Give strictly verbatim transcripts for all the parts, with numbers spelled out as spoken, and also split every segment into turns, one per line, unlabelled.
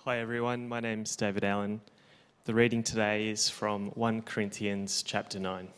Hi everyone, my name's David Allen. The reading today is from First Corinthians chapter nine.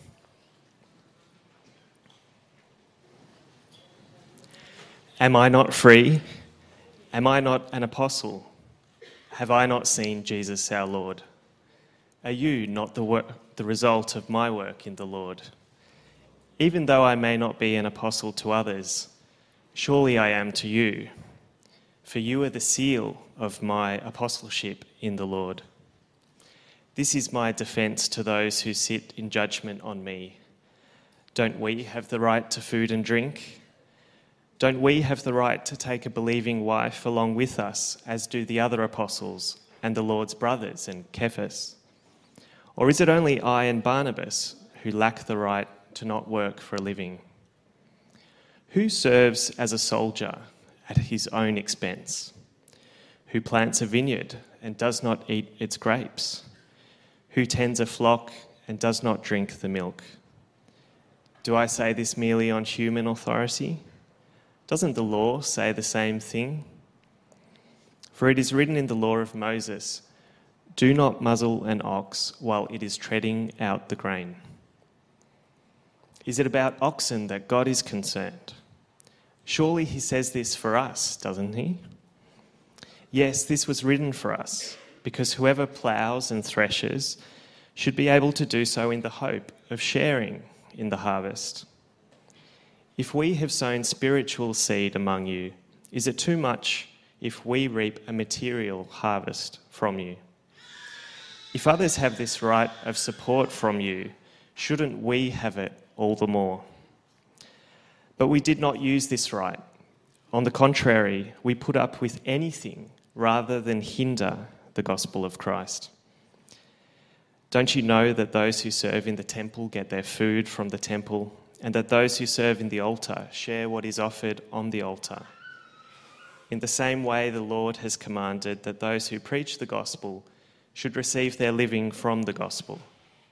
Am I not free? Am I not an apostle? Have I not seen Jesus our Lord? Are you not the, wor- the result of my work in the Lord? Even though I may not be an apostle to others, surely I am to you, for you are the seal of my apostleship in the Lord. This is my defence to those who sit in judgment on me. Don't we have the right to food and drink? Don't we have the right to take a believing wife along with us, as do the other apostles and the Lord's brothers and Cephas? Or is it only I and Barnabas who lack the right to not work for a living? Who serves as a soldier at his own expense? Who plants a vineyard and does not eat its grapes? Who tends a flock and does not drink the milk? Do I say this merely on human authority? Doesn't the law say the same thing? For it is written in the law of Moses, "Do not muzzle an ox while it is treading out the grain." Is it about oxen that God is concerned? Surely he says this for us, doesn't he? Yes, this was written for us, because whoever ploughs and threshes should be able to do so in the hope of sharing in the harvest. If we have sown spiritual seed among you, is it too much if we reap a material harvest from you? If others have this right of support from you, shouldn't we have it all the more? But we did not use this right. On the contrary, we put up with anything rather than hinder the gospel of Christ. Don't you know that those who serve in the temple get their food from the temple, and that those who serve in the altar share what is offered on the altar? In the same way, the Lord has commanded that those who preach the gospel should receive their living from the gospel.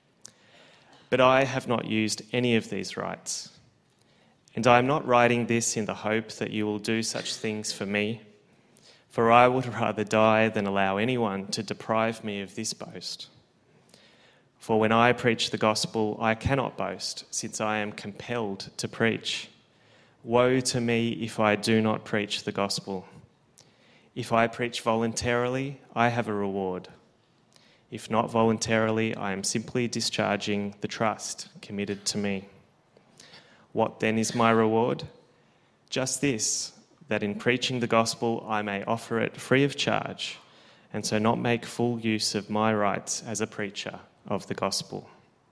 But I have not used any of these rights. And I am not writing this in the hope that you will do such things for me, for I would rather die than allow anyone to deprive me of this boast. For when I preach the gospel, I cannot boast, since I am compelled to preach. Woe to me if I do not preach the gospel. If I preach voluntarily, I have a reward. If not voluntarily, I am simply discharging the trust committed to me. What then is my reward? Just this, that in preaching the gospel I may offer it free of charge, and so not make full use of my rights as a preacher of the gospel.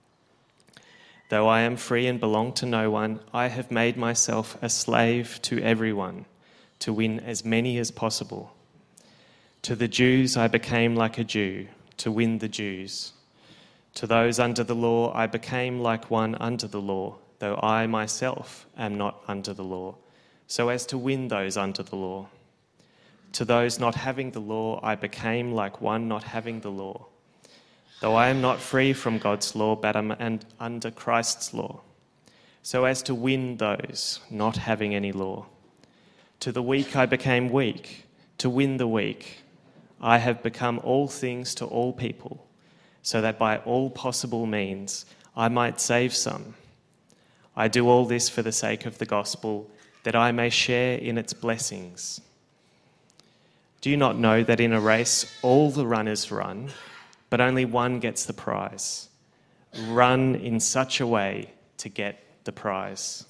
Though I am free and belong to no one, I have made myself a slave to everyone to win as many as possible. To the Jews I became like a Jew to win the Jews. To those under the law I became like one under the law, though I myself am not under the law, so as to win those under the law. To those not having the law I became like one not having the law, though I am not free from God's law, but am under Christ's law, so as to win those not having any law. To the weak I became weak, to win the weak. I have become all things to all people, so that by all possible means I might save some. I do all this for the sake of the gospel, that I may share in its blessings. Do you not know that in a race all the runners run, but only one gets the prize? Run in such a way to get the prize.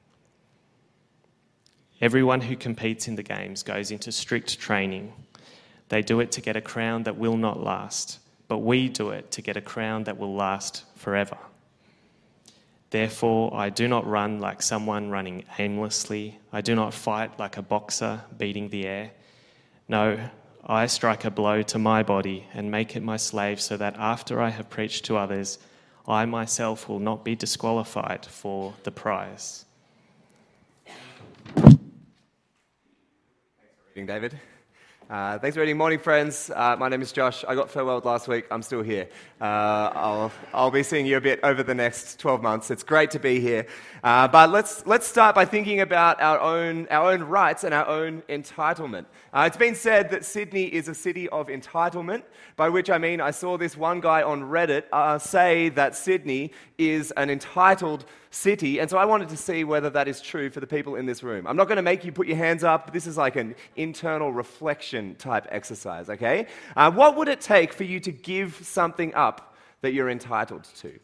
Everyone who competes in the games goes into strict training. They do it to get a crown that will not last, but we do it to get a crown that will last forever. Therefore, I do not run like someone running aimlessly. I do not fight like a boxer beating the air. No, I strike a blow to my body and make it my slave, so that after I have preached to others, I myself will not be disqualified for the prize.
Thanks for reading, David. Uh, thanks for reading. Morning, friends. Uh, my name is Josh. I got farewelled last week. I'm still here. Uh, I'll, I'll be seeing you a bit over the next twelve months. It's great to be here. Uh, but let's let's start by thinking about our own our own rights and our own entitlement. Uh, it's been said that Sydney is a city of entitlement, by which I mean I saw this one guy on Reddit uh, say that Sydney is an entitled city, and so I wanted to see whether that is true for the people in this room. I'm not going to make you put your hands up. This is like an internal reflection type exercise, okay? Uh, what would it take for you to give something up that you're entitled to?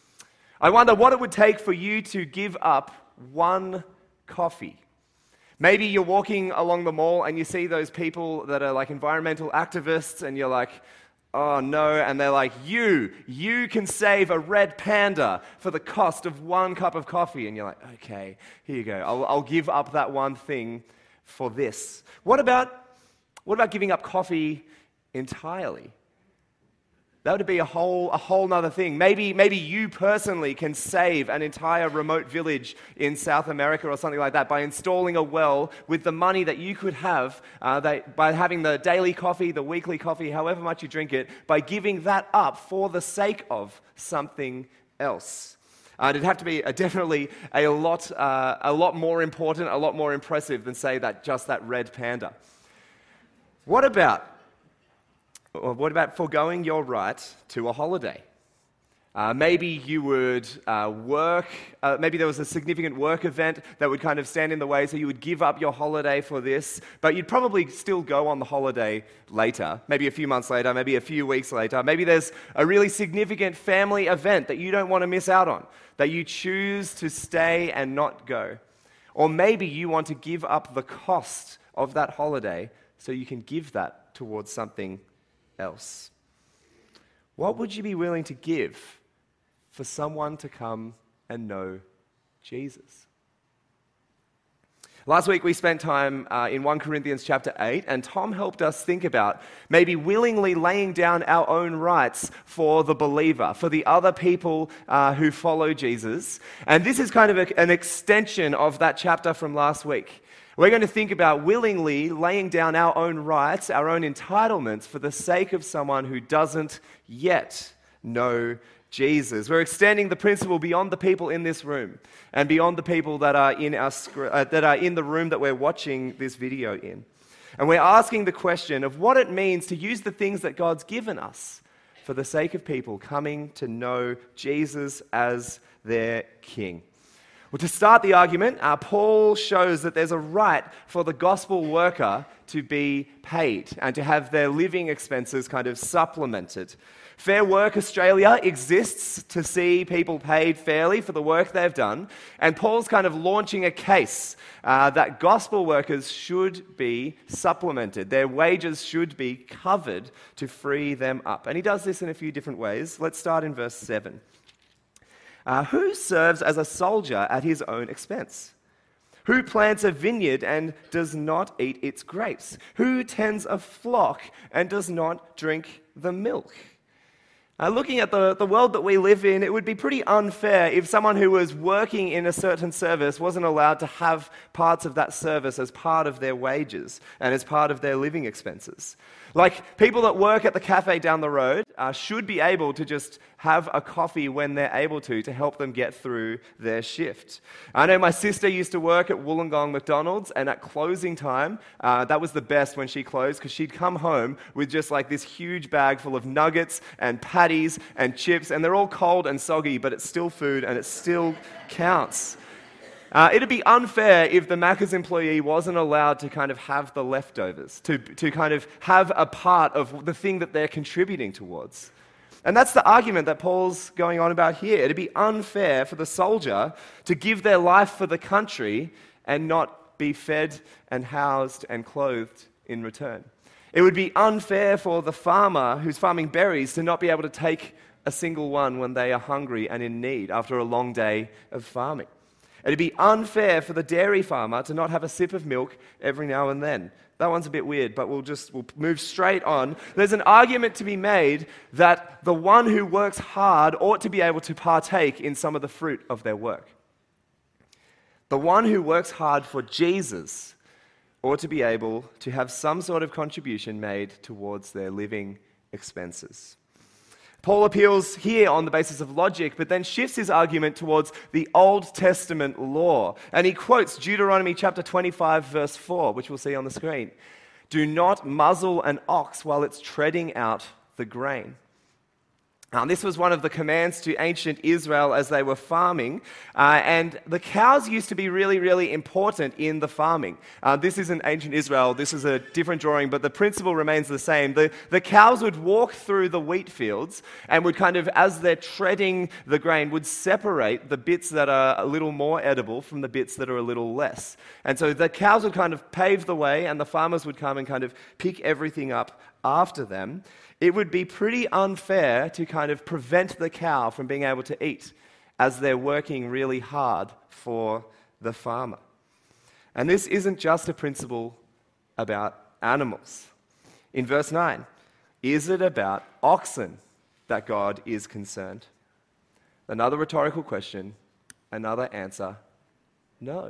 I wonder what it would take for you to give up one coffee. Maybe you're walking along the mall and you see those people that are like environmental activists and you're like, oh no, and they're like, you, you can save a red panda for the cost of one cup of coffee. And you're like, okay, here you go. I'll, I'll give up that one thing for this. What about, what about giving up coffee entirely? That would be a whole, a whole nother thing. Maybe, maybe you personally can save an entire remote village in South America or something like that by installing a well with the money that you could have uh, that, by having the daily coffee, the weekly coffee, however much you drink it, by giving that up for the sake of something else. Uh, it'd have to be a, definitely a lot, uh, a lot more important, a lot more impressive than, say, that just that red panda. What about What about foregoing your right to a holiday? Uh, maybe you would uh, work, uh, maybe there was a significant work event that would kind of stand in the way, so you would give up your holiday for this, but you'd probably still go on the holiday later, maybe a few months later, maybe a few weeks later. Maybe there's a really significant family event that you don't want to miss out on, that you choose to stay and not go. Or maybe you want to give up the cost of that holiday so you can give that towards something else. What would you be willing to give for someone to come and know Jesus? Last week we spent time uh, in First Corinthians chapter eight, and Tom helped us think about maybe willingly laying down our own rights for the believer, for the other people uh, who follow Jesus. And this is kind of a, an extension of that chapter from last week. We're going to think about willingly laying down our own rights, our own entitlements for the sake of someone who doesn't yet know Jesus. We're extending the principle beyond the people in this room and beyond the people that are in our uh, that are in the room that we're watching this video in. And we're asking the question of what it means to use the things that God's given us for the sake of people coming to know Jesus as their King. Well, to start the argument, uh, Paul shows that there's a right for the gospel worker to be paid and to have their living expenses kind of supplemented. Fair Work Australia exists to see people paid fairly for the work they've done, and Paul's kind of launching a case uh, that gospel workers should be supplemented. Their wages should be covered to free them up. And he does this in a few different ways. Let's start in verse seven. Uh, who serves as a soldier at his own expense? Who plants a vineyard and does not eat its grapes? Who tends a flock and does not drink the milk? Uh, looking at the, the world that we live in, it would be pretty unfair if someone who was working in a certain service wasn't allowed to have parts of that service as part of their wages and as part of their living expenses. Like, people that work at the cafe down the road uh, should be able to just have a coffee when they're able to, to help them get through their shift. I know my sister used to work at Wollongong McDonald's, and at closing time, uh, that was the best when she closed, because she'd come home with just like this huge bag full of nuggets and patties and chips, and they're all cold and soggy, but it's still food and it still counts. Uh, it'd be unfair if the Macca's employee wasn't allowed to kind of have the leftovers, to, to kind of have a part of the thing that they're contributing towards. And that's the argument that Paul's going on about here. It'd be unfair for the soldier to give their life for the country and not be fed and housed and clothed in return. It would be unfair for the farmer who's farming berries to not be able to take a single one when they are hungry and in need after a long day of farming. It'd be unfair for the dairy farmer to not have a sip of milk every now and then. That one's a bit weird, but we'll just we'll move straight on. There's an argument to be made that the one who works hard ought to be able to partake in some of the fruit of their work. The one who works hard for Jesus ought to be able to have some sort of contribution made towards their living expenses. Paul appeals here on the basis of logic, but then shifts his argument towards the Old Testament law. And he quotes Deuteronomy chapter twenty-five, verse four, which we'll see on the screen. Do not muzzle an ox while it's treading out the grain. Now, this was one of the commands to ancient Israel as they were farming, uh, and the cows used to be really, really important in the farming. Uh, this isn't ancient Israel, this is a different drawing, but the principle remains the same. The, the cows would walk through the wheat fields and would kind of, as they're treading the grain, would separate the bits that are a little more edible from the bits that are a little less. And so the cows would kind of pave the way, and the farmers would come and kind of pick everything up after them. It would be pretty unfair to kind of prevent the cow from being able to eat as they're working really hard for the farmer. And this isn't just a principle about animals. In verse nine, is it about oxen that God is concerned? Another rhetorical question, another answer, no.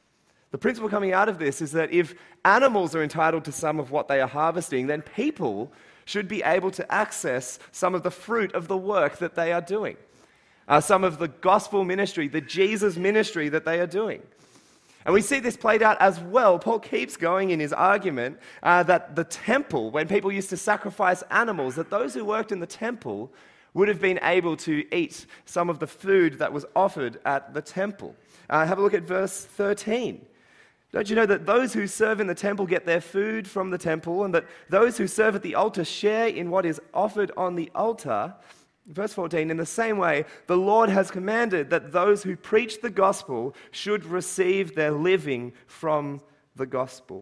The principle coming out of this is that if animals are entitled to some of what they are harvesting, then people should be able to access some of the fruit of the work that they are doing, uh, some of the gospel ministry, the Jesus ministry that they are doing. And we see this played out as well. Paul keeps going in his argument uh, that the temple, when people used to sacrifice animals, that those who worked in the temple would have been able to eat some of the food that was offered at the temple. Uh, have a look at verse thirteen. Don't you know that those who serve in the temple get their food from the temple, and that those who serve at the altar share in what is offered on the altar? Verse fourteen, in the same way, the Lord has commanded that those who preach the gospel should receive their living from the gospel.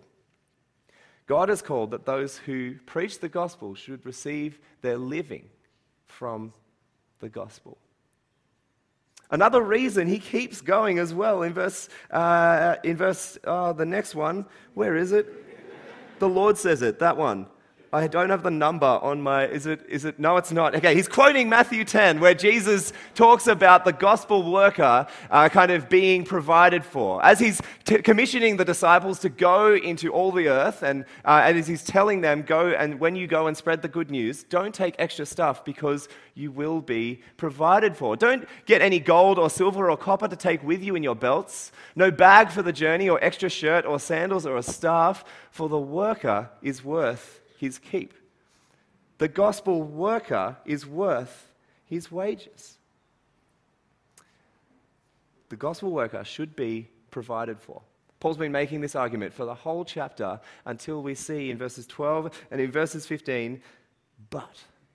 God has called that those who preach the gospel should receive their living from the gospel. Another reason he keeps going as well in verse, uh, in verse, uh, the next one, where is it? The Lord says it, that one. I don't have the number on my, is it, is it, no it's not. Okay, he's quoting Matthew ten, where Jesus talks about the gospel worker uh, kind of being provided for. As he's t- commissioning the disciples to go into all the earth, and, uh, and as he's telling them, go, and when you go and spread the good news, don't take extra stuff because you will be provided for. Don't get any gold or silver or copper to take with you in your belts. No bag for the journey or extra shirt or sandals or a staff, for the worker is worth his keep. The gospel worker is worth his wages. The gospel worker should be provided for. Paul's been making this argument for the whole chapter until we see in verses twelve and in verses fifteen, but,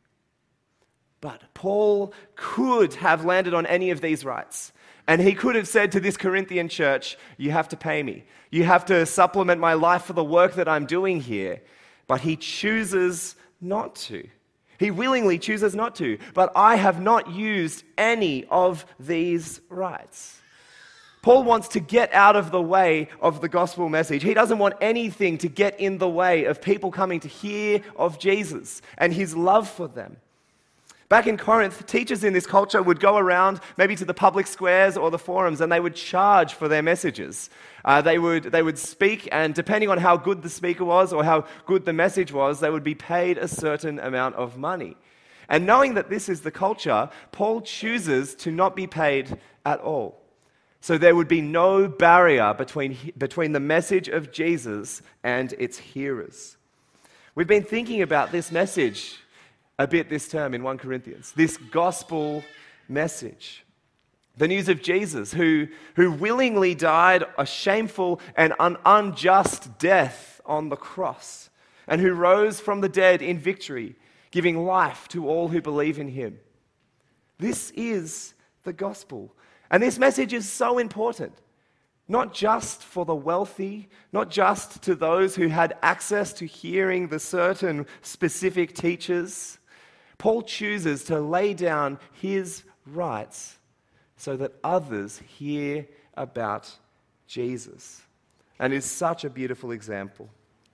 but Paul could have landed on any of these rights. And he could have said to this Corinthian church, you have to pay me. You have to supplement my life for the work that I'm doing here. But he chooses not to. He willingly chooses not to. But I have not used any of these rights. Paul wants to get out of the way of the gospel message. He doesn't want anything to get in the way of people coming to hear of Jesus and his love for them. Back in Corinth, teachers in this culture would go around maybe to the public squares or the forums, and they would charge for their messages. Uh, they would they would speak, and depending on how good the speaker was or how good the message was, they would be paid a certain amount of money. And knowing that this is the culture, Paul chooses to not be paid at all. So there would be no barrier between, between the message of Jesus and its hearers. We've been thinking about this message a bit this term in First Corinthians, this gospel message. The news of Jesus, who, who willingly died a shameful and an unjust death on the cross, and who rose from the dead in victory, giving life to all who believe in him. This is the gospel. And this message is so important, not just for the wealthy, not just to those who had access to hearing the certain specific teachers. Paul chooses to lay down his rights so that others hear about Jesus. And is such a beautiful example.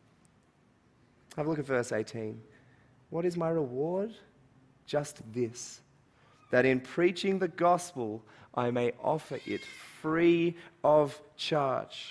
Have a look at verse eighteen. What is my reward? Just this, that in preaching the gospel I may offer it free of charge.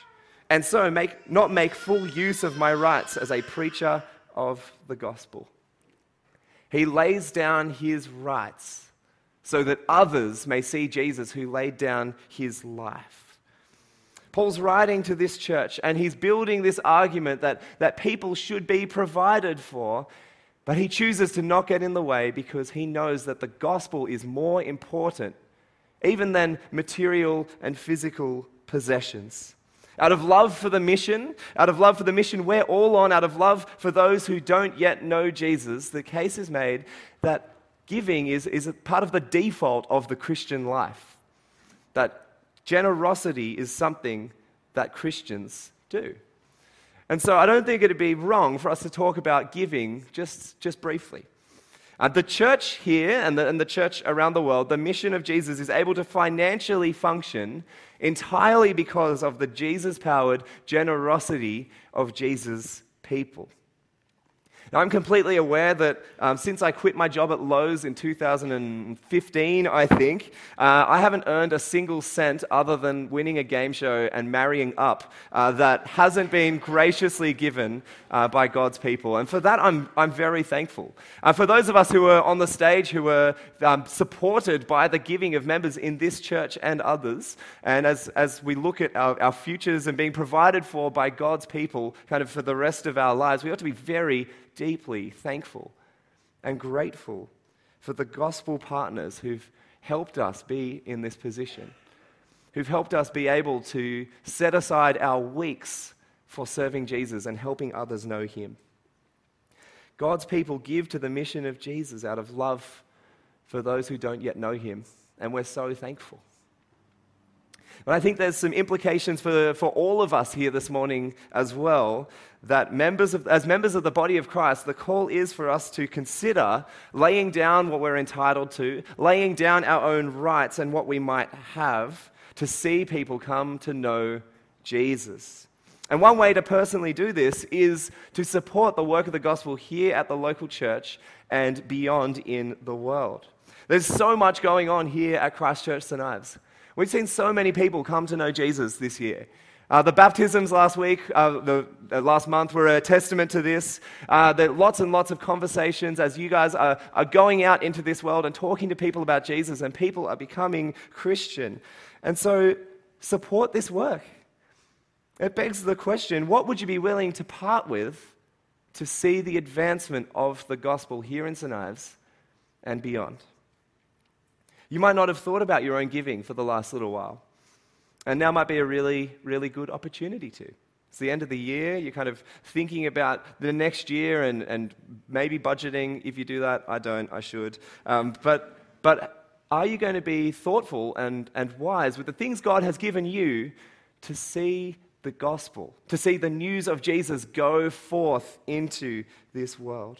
and so make, not make full use of my rights as a preacher of the gospel. He lays down his rights so that others may see Jesus who laid down his life. Paul's writing to this church, and he's building this argument that, that people should be provided for, but he chooses to not get in the way because he knows that the gospel is more important even than material and physical possessions. Out of love for the mission, out of love for the mission we're all on, out of love for those who don't yet know Jesus, the case is made that giving is, is a part of the default of the Christian life. That generosity is something that Christians do. And so I don't think it'd be wrong for us to talk about giving just, just briefly. Uh, the church here and the, and the church around the world, the mission of Jesus is able to financially function entirely because of the Jesus-powered generosity of Jesus' people. Now, I'm completely aware that um, since I quit my job at Lowe's in two thousand fifteen, I think, uh, I haven't earned a single cent other than winning a game show and marrying up uh, that hasn't been graciously given uh, by God's people. And for that, I'm, I'm very thankful. Uh, for those of us who are on the stage, who were um, supported by the giving of members in this church and others, and as, as we look at our, our futures and being provided for by God's people kind of for the rest of our lives, we ought to be very deeply thankful and grateful for the gospel partners who've helped us be in this position, who've helped us be able to set aside our weeks for serving Jesus and helping others know him. God's people give to the mission of Jesus out of love for those who don't yet know him, and we're so thankful. But I think there's some implications for, for all of us here this morning as well, that members of, as members of the body of Christ, the call is for us to consider laying down what we're entitled to, laying down our own rights and what we might have to see people come to know Jesus. And one way to personally do this is to support the work of the gospel here at the local church and beyond in the world. There's so much going on here at Christchurch Saint Ives. We've seen so many people come to know Jesus this year. Uh, the baptisms last week, uh, the uh, last month, were a testament to this. Uh, there are lots and lots of conversations as you guys are, are going out into this world and talking to people about Jesus, and people are becoming Christian. And so support this work. It begs the question, what would you be willing to part with to see the advancement of the gospel here in Saint Ives and beyond? You might not have thought about your own giving for the last little while. And now might be a really, really good opportunity to. It's the end of the year. You're kind of thinking about the next year and, and maybe budgeting. If you do that, I don't, I should. Um, but, but are you going to be thoughtful and, and wise with the things God has given you to see the gospel, to see the news of Jesus go forth into this world?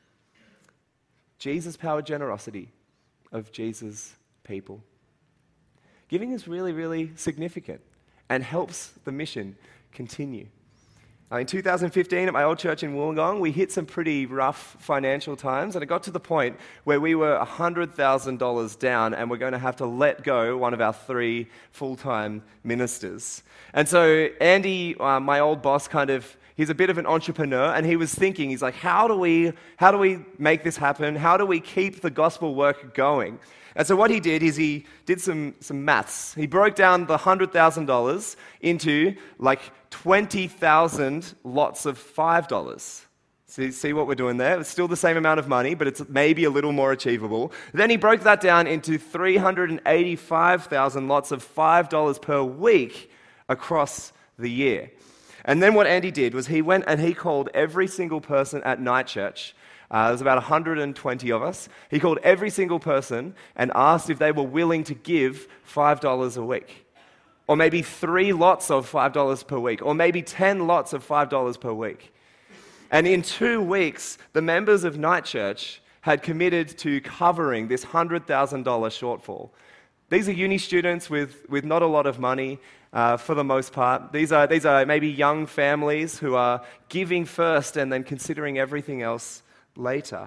Jesus-powered generosity of Jesus' people. Giving is really, really significant and helps the mission continue. Now, in two thousand fifteen, at my old church in Wollongong, we hit some pretty rough financial times, and it got to the point where we were one hundred thousand dollars down, and we're going to have to let go one of our three full-time ministers. And so Andy, uh, my old boss, kind of he's a bit of an entrepreneur, and he was thinking, he's like, how do we, how do we make this happen? How do we keep the gospel work going? And so what he did is he did some, some maths. He broke down the one hundred thousand dollars into like twenty thousand lots of five dollars. See, see what we're doing there? It's still the same amount of money, but it's maybe a little more achievable. Then he broke that down into three hundred eighty-five thousand lots of five dollars per week across the year. And then what Andy did was he went and he called every single person at Night Church. Uh, there was about one hundred twenty of us. He called every single person and asked if they were willing to give five dollars a week. Or maybe three lots of five dollars per week. Or maybe ten lots of five dollars per week. And in two weeks, the members of Night Church had committed to covering this one hundred thousand dollars shortfall. These are uni students with, with not a lot of money, uh, for the most part. These are, these are maybe young families who are giving first and then considering everything else later.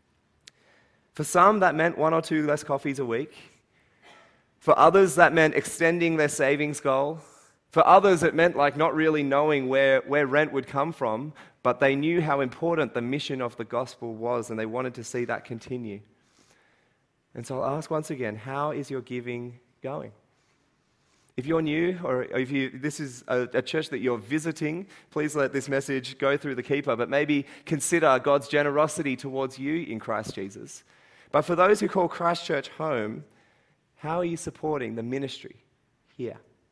For some, that meant one or two less coffees a week. For others, that meant extending their savings goal. For others, it meant like not really knowing where, where rent would come from, but they knew how important the mission of the gospel was, and they wanted to see that continue. And so I'll ask once again, how is your giving going? If you're new, or if you, this is a, a church that you're visiting, please let this message go through the keeper, but maybe consider God's generosity towards you in Christ Jesus. But for those who call Christ Church home, how are you supporting the ministry here?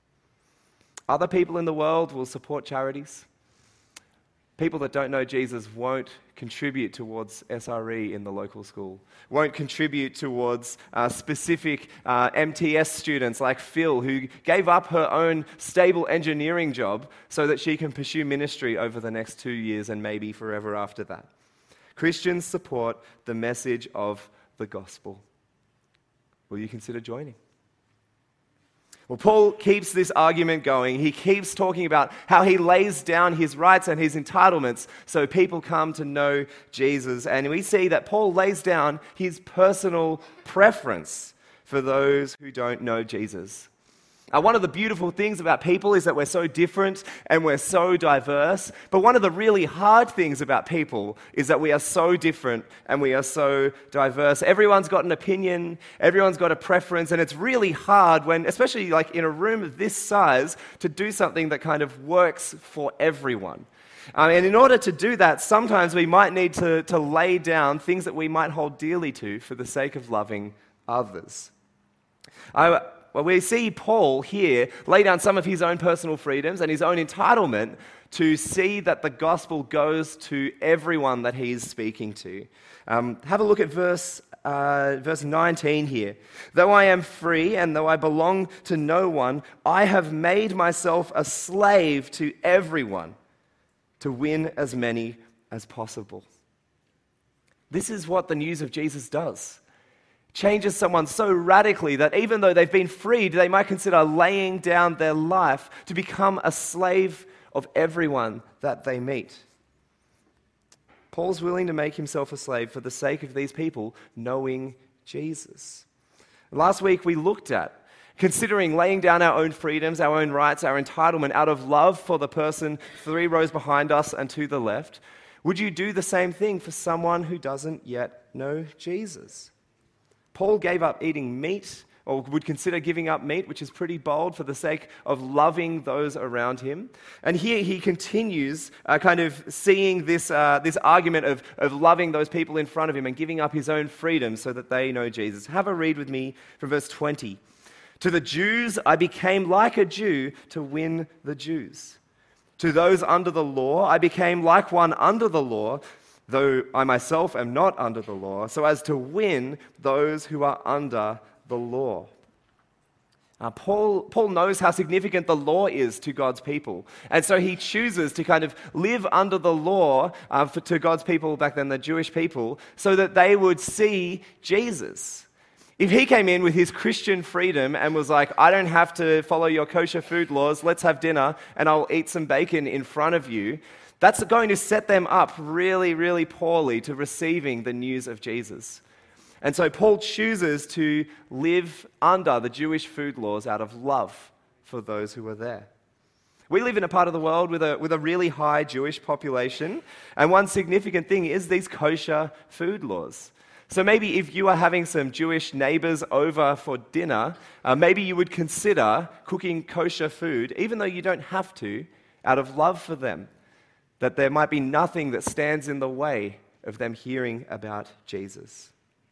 Other people in the world will support charities. People that don't know Jesus won't contribute towards S R E in the local school, won't contribute towards uh, specific uh, M T S students like Phil, who gave up her own stable engineering job so that she can pursue ministry over the next two years and maybe forever after that. Christians support the message of the gospel. Will you consider joining? Well, Paul keeps this argument going. He keeps talking about how he lays down his rights and his entitlements so people come to know Jesus. And we see that Paul lays down his personal preference for those who don't know Jesus. Uh, one of the beautiful things about people is that we're so different and we're so diverse. But one of the really hard things about people is that we are so different and we are so diverse. Everyone's got an opinion, everyone's got a preference, and it's really hard when, especially like in a room of this size, to do something that kind of works for everyone. Um, and in order to do that, sometimes we might need to, to lay down things that we might hold dearly to for the sake of loving others. I Well, we see Paul here lay down some of his own personal freedoms and his own entitlement to see that the gospel goes to everyone that he is speaking to. Um, have a look at verse, uh, verse nineteen here. Though I am free and though I belong to no one, I have made myself a slave to everyone to win as many as possible. This is what the news of Jesus does. Changes someone so radically that even though they've been freed, they might consider laying down their life to become a slave of everyone that they meet. Paul's willing to make himself a slave for the sake of these people knowing Jesus. Last week we looked at considering laying down our own freedoms, our own rights, our entitlement out of love for the person three rows behind us and to the left. Would you do the same thing for someone who doesn't yet know Jesus? Paul gave up eating meat, or would consider giving up meat, which is pretty bold, for the sake of loving those around him. And here he continues uh, kind of seeing this, uh, this argument of, of loving those people in front of him and giving up his own freedom so that they know Jesus. Have a read with me from verse twenty. To the Jews, I became like a Jew to win the Jews. To those under the law, I became like one under the law, though I myself am not under the law, so as to win those who are under the law. Uh, Paul, Paul knows how significant the law is to God's people, and so he chooses to kind of live under the law uh, for, to God's people, back then the Jewish people, so that they would see Jesus. If he came in with his Christian freedom and was like, I don't have to follow your kosher food laws, let's have dinner and I'll eat some bacon in front of you, that's going to set them up really, really poorly to receiving the news of Jesus. And so Paul chooses to live under the Jewish food laws out of love for those who are there. We live in a part of the world with a, with a really high Jewish population, and one significant thing is these kosher food laws. So maybe if you are having some Jewish neighbors over for dinner, uh, maybe you would consider cooking kosher food, even though you don't have to, out of love for them. That there might be nothing that stands in the way of them hearing about Jesus.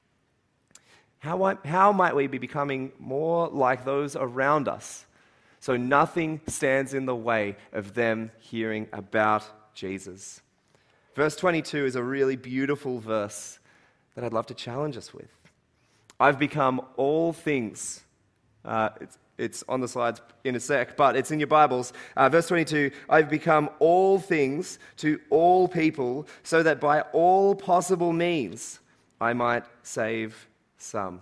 How might, how might we be becoming more like those around us so nothing stands in the way of them hearing about Jesus? Verse twenty-two is a really beautiful verse that I'd love to challenge us with. I've become all things. Uh, it's, It's on the slides in a sec, but it's in your Bibles. Uh, verse twenty-two, I've become all things to all people so that by all possible means I might save some.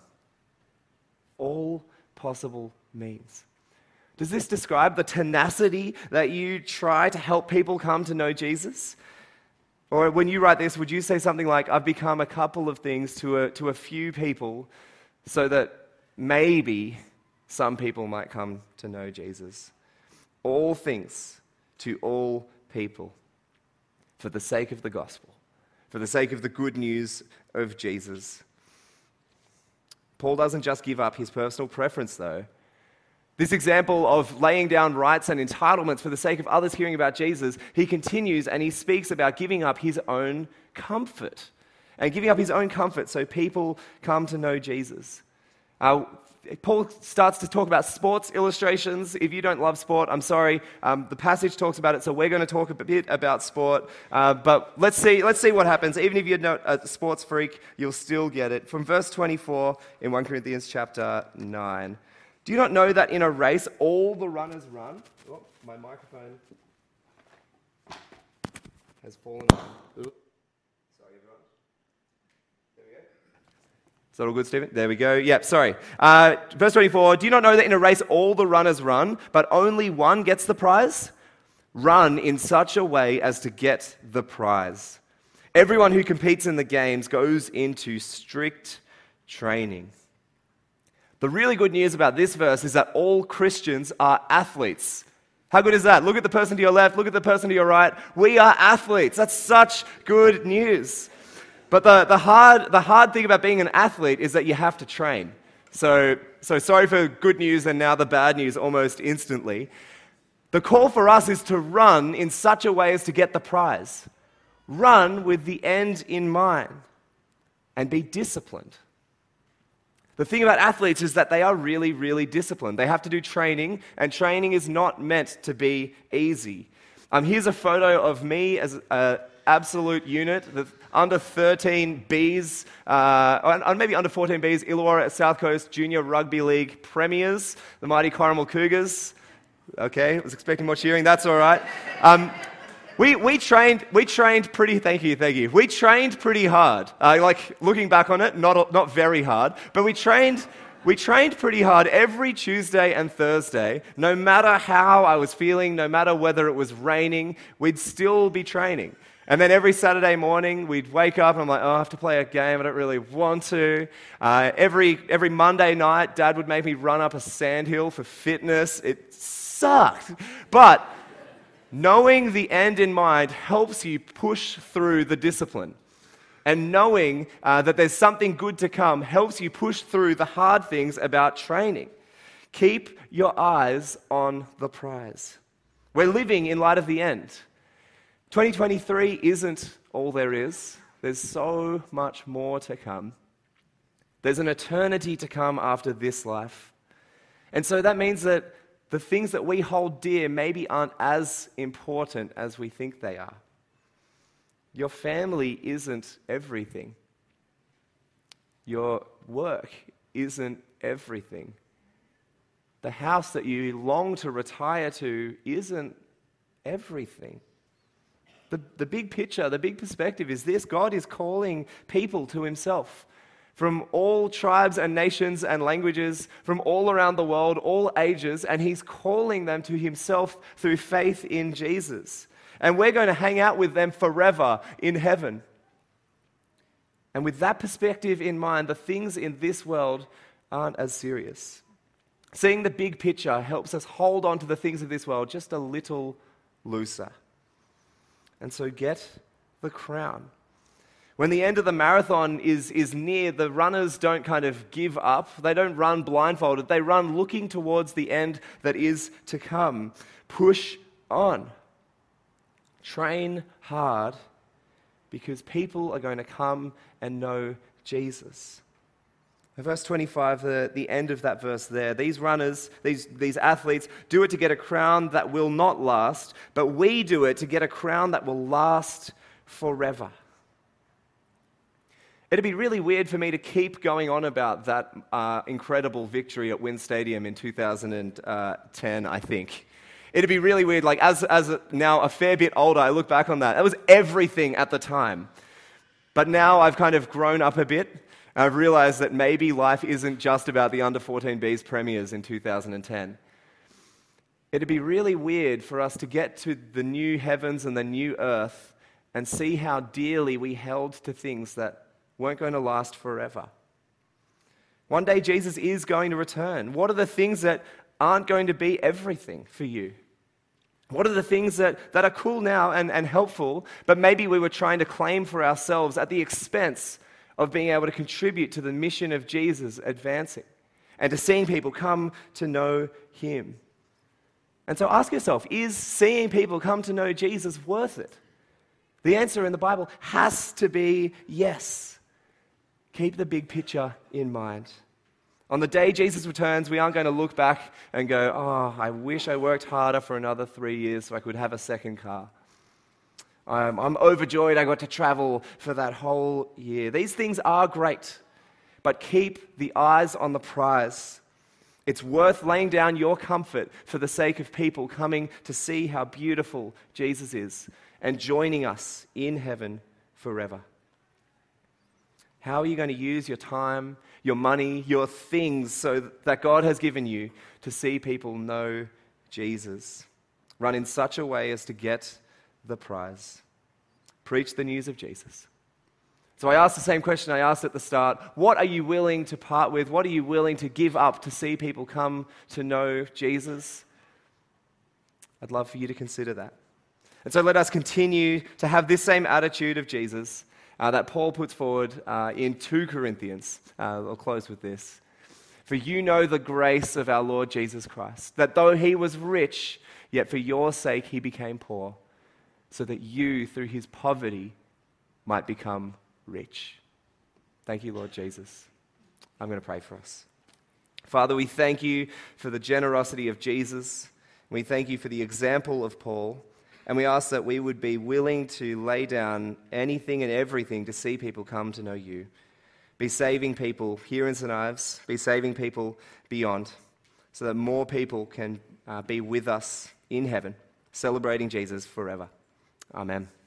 All possible means. Does this describe the tenacity that you try to help people come to know Jesus? Or when you write this, would you say something like, I've become a couple of things to a, to a few people so that maybe some people might come to know Jesus? all things to all people for the sake of the gospel, for the sake of the good news of Jesus. Paul doesn't just give up his personal preference, though. This example of laying down rights and entitlements for the sake of others hearing about Jesus, he continues and he speaks about giving up his own comfort. And giving up his own comfort so people come to know Jesus. Uh, Paul starts to talk about sports illustrations. If you don't love sport, I'm sorry. Um, the passage talks about it, so we're going to talk a bit about sport. Uh, but let's see, let's see what happens. Even if you're not a sports freak, you'll still get it. From verse twenty-four in First Corinthians chapter nine. Do you not know that in a race all the runners run? Oh, my microphone has fallen off. Ooh. Sorry, everyone. There we go. Is that all good, Stephen? There we go. Yep, sorry. Uh, verse twenty-four, do you not know that in a race all the runners run, but only one gets the prize? Run in such a way as to get the prize. Everyone who competes in the games goes into strict training. The really good news about this verse is that all Christians are athletes. How good is that? Look at the person to your left, look at the person to your right. We are athletes. That's such good news. But the, the, hard, the hard thing about being an athlete is that you have to train. So, so sorry for good news and now the bad news almost instantly. The call for us is to run in such a way as to get the prize. Run with the end in mind and be disciplined. The thing about athletes is that they are really, really disciplined. They have to do training, and training is not meant to be easy. Um, here's a photo of me as an absolute unit, the under thirteen Bs, uh, or maybe under fourteen Bs, Illawarra South Coast Junior Rugby League Premiers, the mighty Corrimal Cougars. Okay, I was expecting more cheering, that's all right. Um, We, we trained we trained pretty thank you thank you we trained pretty hard. Uh, like looking back on it, not not very hard, but we trained we trained pretty hard every Tuesday and Thursday. No matter how I was feeling, no matter whether it was raining, we'd still be training. And then every Saturday morning, we'd wake up and I'm like, oh, I have to play a game. I don't really want to. Uh, every every Monday night, Dad would make me run up a sandhill for fitness. It sucked, but knowing the end in mind helps you push through the discipline. And knowing uh, that there's something good to come helps you push through the hard things about training. Keep your eyes on the prize. We're living in light of the end. twenty twenty-three isn't all there is. There's so much more to come. There's an eternity to come after this life. And so that means that the things that we hold dear maybe aren't as important as we think they are. Your family isn't everything. Your work isn't everything. The house that you long to retire to isn't everything. The, the big picture, the big perspective is this: God is calling people to himself. From all tribes and nations and languages, from all around the world, all ages, and he's calling them to himself through faith in Jesus. And we're going to hang out with them forever in heaven. And with that perspective in mind, the things in this world aren't as serious. Seeing the big picture helps us hold on to the things of this world just a little looser. And so get the crown. When the end of the marathon is, is near, the runners don't kind of give up. They don't run blindfolded. They run looking towards the end that is to come. Push on. Train hard, because people are going to come and know Jesus. In verse twenty-five, the, the end of that verse there, these runners, these, these athletes, do it to get a crown that will not last, but we do it to get a crown that will last forever. It'd be really weird for me to keep going on about that uh, incredible victory at Wynn Stadium in two thousand ten, I think. It'd be really weird, like as, as a, now a fair bit older, I look back on that. That was everything at the time. But now I've kind of grown up a bit. I've realized that maybe life isn't just about the under fourteen B's premiers in two thousand ten. It'd be really weird for us to get to the new heavens and the new earth and see how dearly we held to things that weren't going to last forever. One day Jesus is going to return. What are the things that aren't going to be everything for you? What are the things that, that are cool now and, and helpful, but maybe we were trying to claim for ourselves at the expense of being able to contribute to the mission of Jesus advancing and to seeing people come to know him? And so ask yourself, is seeing people come to know Jesus worth it? The answer in the Bible has to be yes. Keep the big picture in mind. On the day Jesus returns, we aren't going to look back and go, oh, I wish I worked harder for another three years so I could have a second car. Um, I'm overjoyed I got to travel for that whole year. These things are great, but keep the eyes on the prize. It's worth laying down your comfort for the sake of people coming to see how beautiful Jesus is and joining us in heaven forever. How are you going to use your time, your money, your things so that God has given you to see people know Jesus? Run in such a way as to get the prize. Preach the news of Jesus. So I asked the same question I asked at the start. What are you willing to part with? What are you willing to give up to see people come to know Jesus? I'd love for you to consider that. And so let us continue to have this same attitude of Jesus uh, that Paul puts forward uh, in Second Corinthians. Uh, I'll close with this. For you know the grace of our Lord Jesus Christ, that though he was rich, yet for your sake he became poor, so that you, through his poverty, might become rich. Thank you, Lord Jesus. I'm going to pray for us. Father, we thank you for the generosity of Jesus. We thank you for the example of Paul. And we ask that we would be willing to lay down anything and everything to see people come to know you. Be saving people here in Saint Ives. Be saving people beyond, so that more people can uh, be with us in heaven, celebrating Jesus forever. Amen.